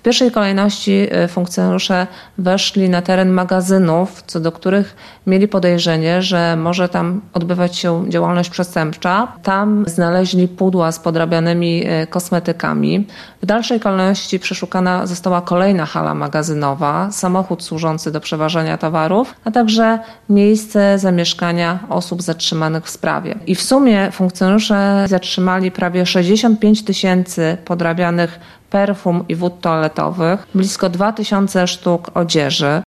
pierwszej kolejności funkcjonariusze weszli na teren magazynów, co do których mieli podejrzenie, że może tam odbywać się działalność przestępcza. Tam znaleźli pudła z podrabianymi kosmetykami. W dalszej kolejności przeszukana została kolejna hala magazynowa, samochód służący do przeważania towarów, a także miejsce zamieszkania osób zatrzymanych w sprawie. I w sumie funkcjonariusze zatrzymali prawie 65 000 podrabianych perfum i wód toaletowych, blisko 2000 sztuk odzieży.